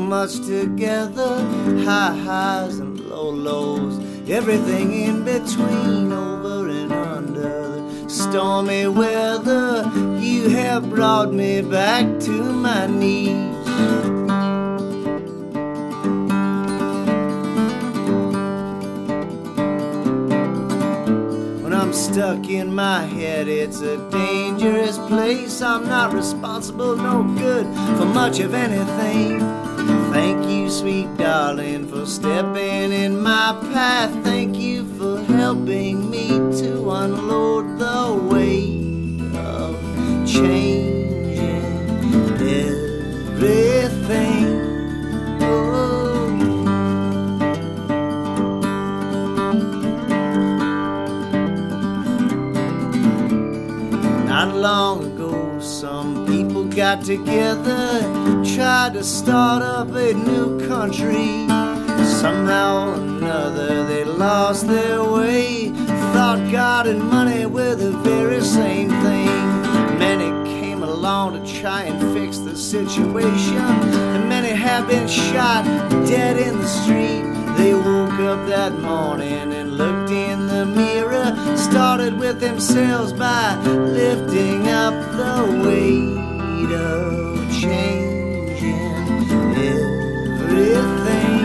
much together, high highs and low lows, everything in between, over and under the stormy weather. You have brought me back to my knees. I'm stuck in my head, it's a dangerous place. I'm not responsible, no good for much of anything. Thank you, sweet darling, for stepping in my path. Thank you for helping me to unload the weight of changing everything. Not long ago, some people got together, tried to start up a new country. Somehow or another they lost their way, thought God and money were the very same thing. Many came along to try and fix the situation, and many have been shot dead in the street. They woke up that morning and looked in the mirror, started with themselves by lifting up the weight of changing everything.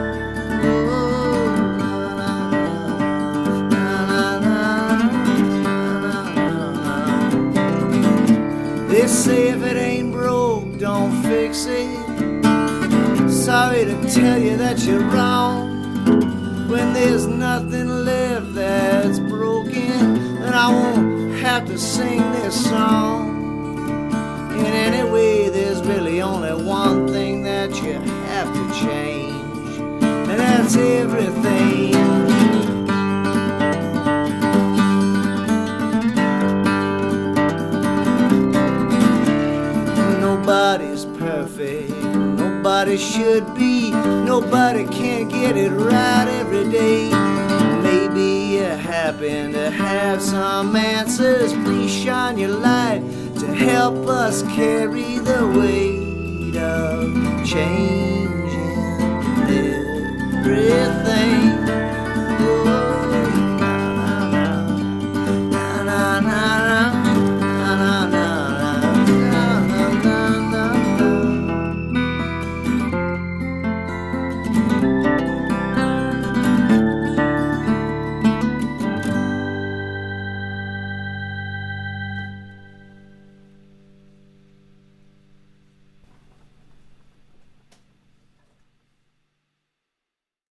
They say if it ain't broke, don't fix it. Sorry to tell you that you're wrong. When there's nothing left that's broken, then I won't have to sing this song. And anyway, there's really only one thing that you have to change, and that's everything. Nobody's perfect, nobody should be, nobody can get it right every day. Maybe you happen to have some answers. Please shine your light to help us carry the weight of changing everything.